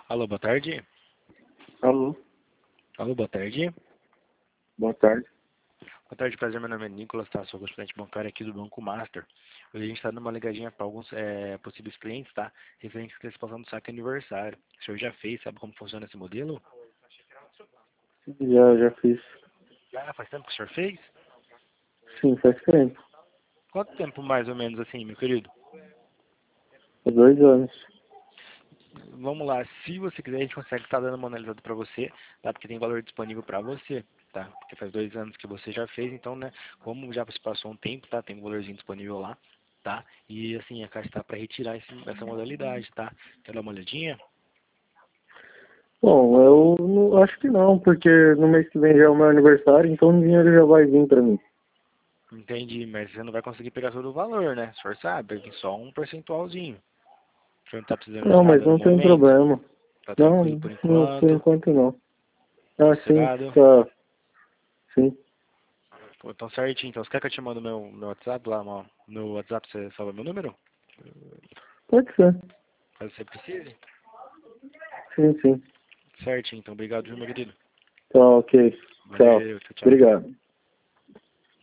Alô, boa tarde. Alô, Alô, boa tarde. boa tarde. Boa tarde, prazer. Meu nome é Nicolas, tá? Sou correspondente bancário aqui do Banco Master. Hoje a gente está dando uma ligadinha para alguns possíveis clientes, tá? Referentes que eles passam no saque aniversário. O senhor já fez, sabe como funciona esse modelo? Já fiz. Ah, faz tempo que o senhor fez? Sim, faz tempo. Quanto tempo mais ou menos assim, meu querido? Há 2 anos. Vamos lá, se você quiser a gente consegue estar dando uma analisada para você, tá? Porque tem valor disponível para você, tá? Porque faz 2 anos que você já fez, então, né? Como já se passou um tempo, tá? Tem um valorzinho disponível lá, tá? E assim, a caixa está para retirar essa modalidade, tá? Quer dar uma olhadinha? Bom, eu acho que não, porque no mês que vem já é o meu aniversário, então o dinheiro já vai vir pra mim. Entendi, mas você não vai conseguir pegar todo o valor, né? O senhor sabe, vem só um percentualzinho. O senhor não tá precisando de Não, mas nada no não tem momento, problema. tá tranquilo Não, por não, por enquanto, enquanto não. Ah, sim, sossegado. tá. Sim, Pô, então certinho, então você quer que eu te mando meu WhatsApp lá, no WhatsApp você salva meu número? pode ser. Caso você precise. Sim, sim. Certinho, então obrigado, viu, meu querido? Tá, ok. Tchau. Valeu, tchau, tchau. Obrigado.